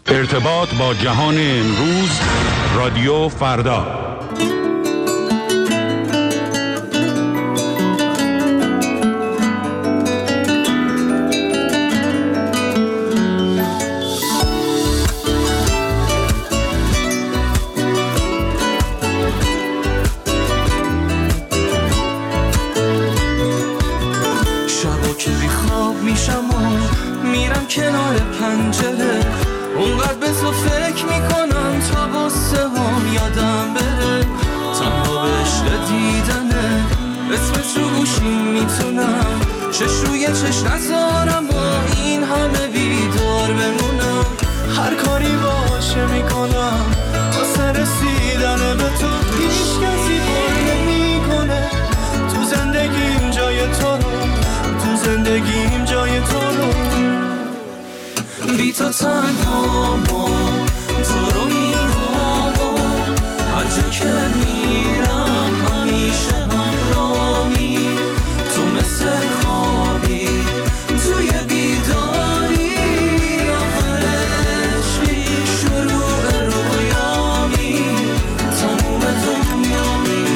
ارتباط با جهان امروز، رادیو فردا. شبا که بیخواب میشم و میرم کنار پنجره، اونقدر به تو فکر میکنم تا غصه هم یادم بره. تنها به عشق دیدنه اسمت رو گوشیم میتونم چش روی چش نذارم با این همه بیدار بمونم. هر کاری باشه میکنم واسه رسیدن به تو، هیچ کسی بار نمیکنه تو زندگیم جای تو رو، تو زندگیم جای تو رو. بی تو تنها تو رو میخوام، هر جا که میرم همیشه همراهی، تو مثل خوابی توی بیداری، آخر عشقی شروع رویامی، تموم دنیامی.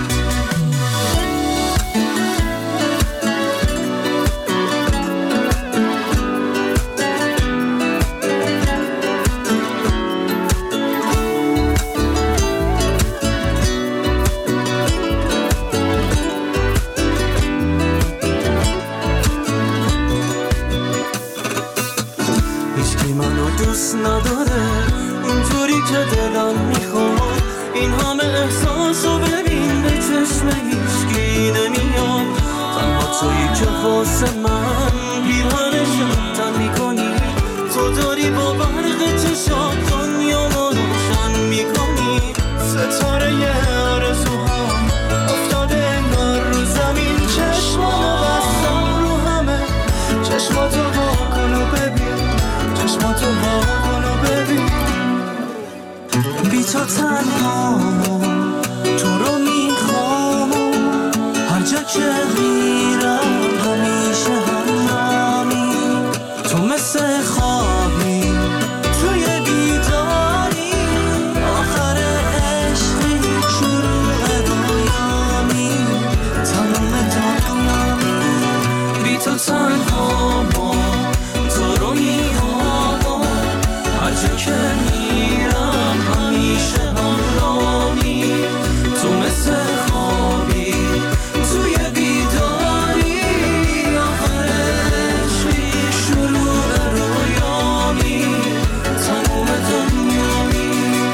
دوست نداره اونجوری که دلم میخواد، این همه احساسو ببین به چشم هیچکی نمیاد. تنها تویی که واسه من پیرهنشم تن میکنی، تو داری با برق چشات دنیامو روشن میکنی. ستاره آرزوهام افتاده انگار رو زمین، چشمامو بستم رو همه، چشماتو واکن و ببین، چشماتو واکن و ببین. بی تو تنها تو رو میخوام، هر جا که میرم همیشه همراهی، تو مثل خوابی توی بیداری، آخر عشقی شروع رویامی، تمام دنیامی. بی تو تنها تو رو میخوام، هر جا که میرم همیشه همراهی، تو مثل خوابی توی بیداری، آخر عشقی شروع رویامی، تمام دنیامی.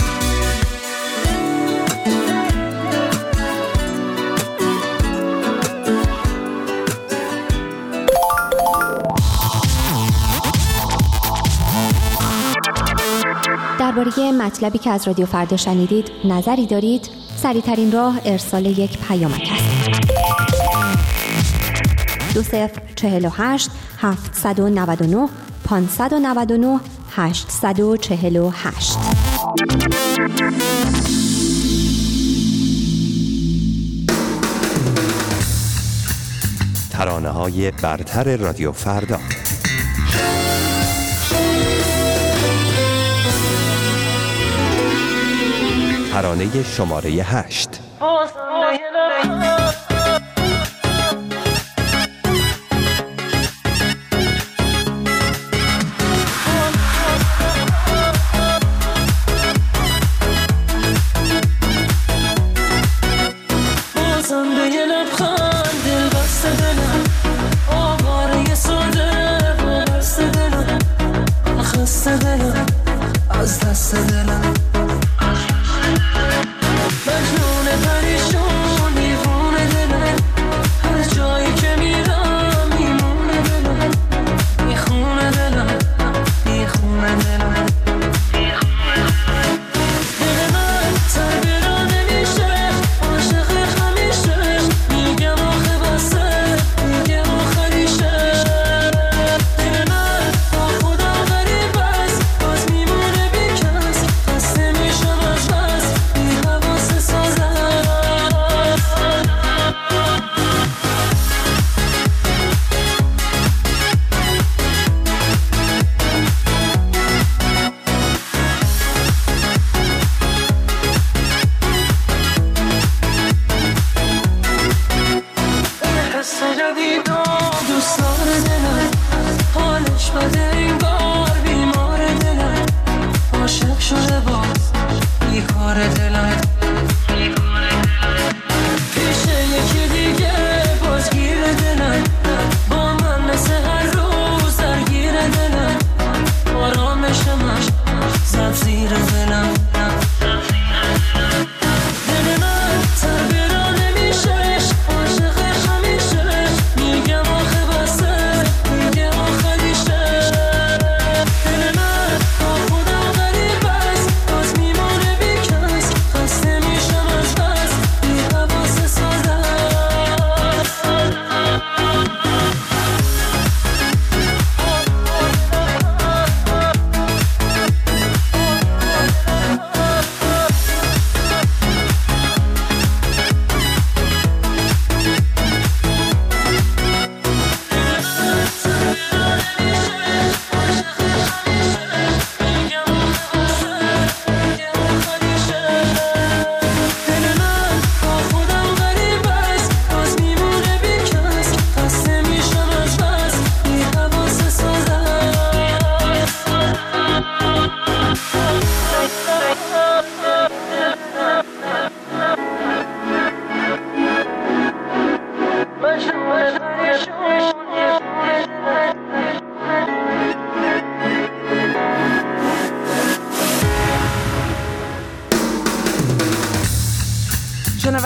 درباره مطلبی که از رادیو فردا شنیدید نظری دارید؟ سریع‌ترین راه ارسال یک پیامک است. 2048 799 599 848. ترانه‌های برتر رادیو فردا. ترانه شماره 8. از دست دلم مجنون پریشون، دیوونه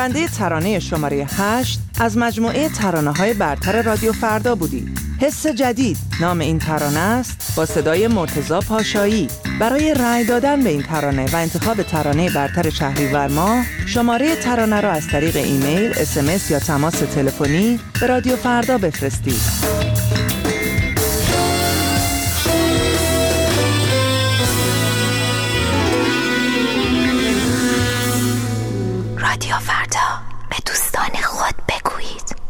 شنونده ترانه شماره 8 از مجموعه ترانه‌های برتر رادیو فردا بودید. حس جدید نام این ترانه است، با صدای مرتضی پاشایی. برای رأی دادن به این ترانه و انتخاب ترانه برتر شهریور ماه، شماره ترانه را از طریق ایمیل، SMS یا تماس تلفنی به رادیو فردا بفرستید. رادیو فردا، به دوستان خود بگویید.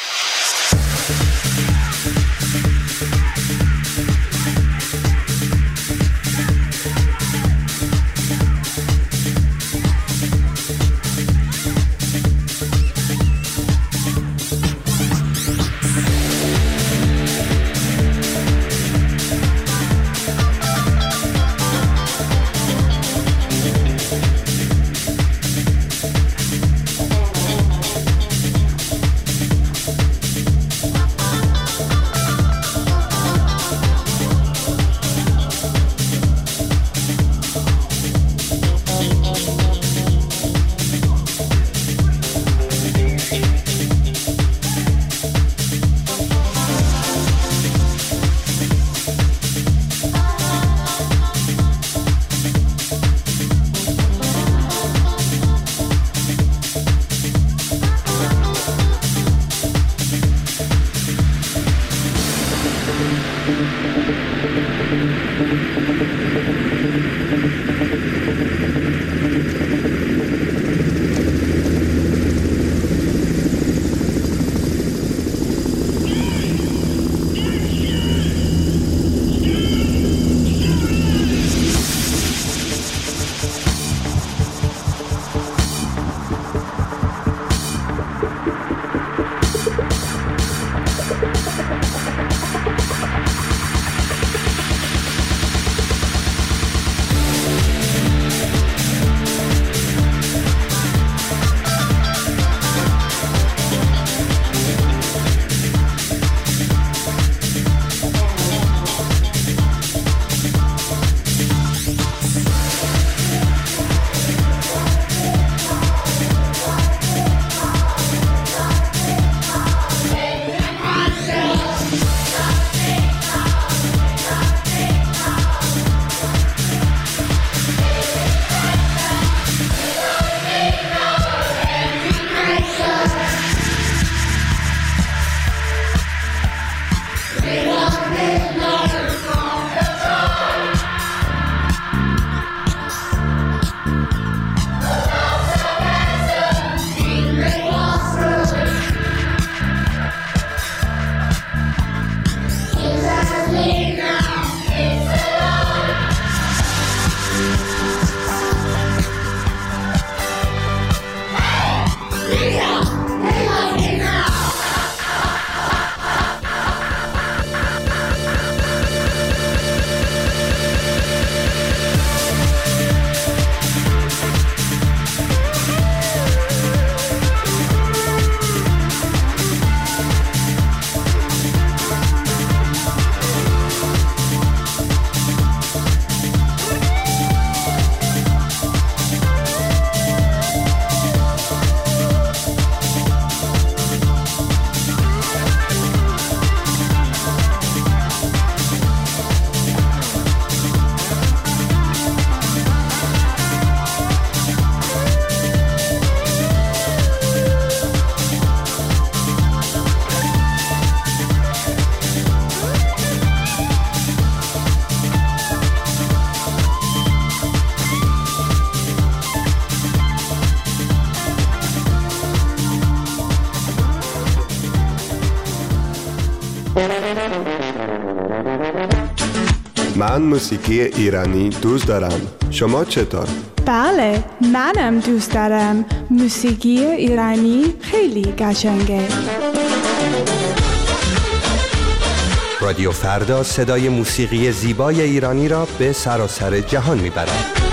من موسیقی ایرانی دوست دارم. شما چطور؟ بله، منم دوست دارم. موسیقی ایرانی خیلی قشنگه. رادیو فردا صدای موسیقی زیبای ایرانی را به سراسر جهان میبرد.